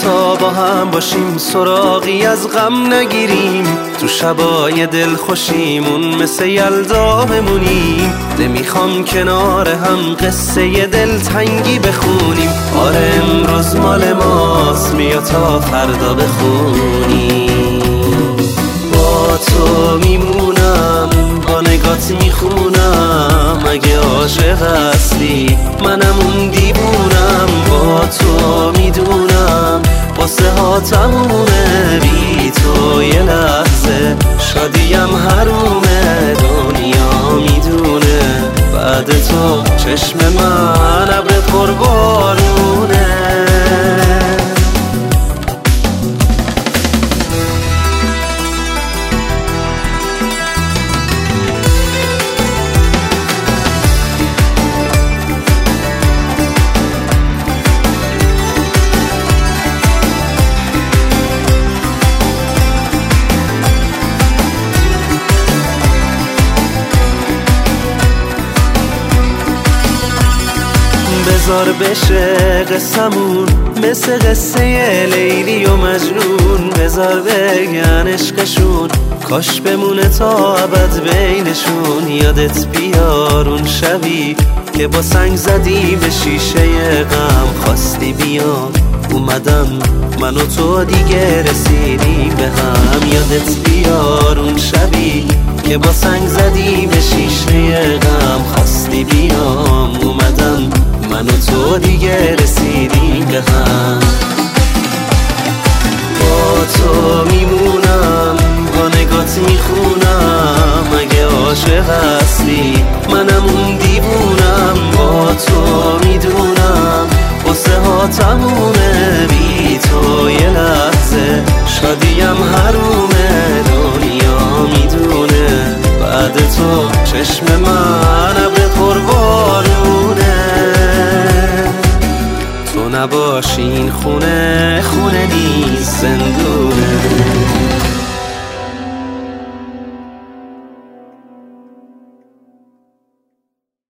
تا با هم باشیم، سراغی از غم نگیریم، تو شبای دل خوشیمون مثل یلدا بمونیم. نمیخوام کنار هم قصه دل تنگی بخونیم، آره امروز مال ماست، بیا تا فردا بخونیم. با تو میمونم، با نگات میخونم، اگه عاشق هستی منم اون دیوونم. با تو میدونم قصه ها تمومه، بی تو یه لحظه شادیم حرومه. دنیا میدونه بعد تو چشم من ابر پربارونه. بذار بشه قصمون مثل قصه لیلی و مجنون، بذار بگن عشقشون کاش بمونه تا ابد بینشون. یادت بیار اون شبی که با سنگ زدی به شیشه غم، خواستی بیام اومدم من و تو دیگه رسیدیم به هم. یادت بیار اون شبی که با سنگ زدی به شیشه غم، خواستی بیام اومدم من و تو دیگه رسیدیم به هم. با تو میمونم، با نگات میخونم، اگه عاشق هستی منم اون دیوونم. با تو میدونم قصه ها تمومه، بی تو یه لحظه شادیم حرومه. دنیا میدونه بعد تو چشم من ابر پربارونه. تو نباشی این خونه خونه نیست، زندون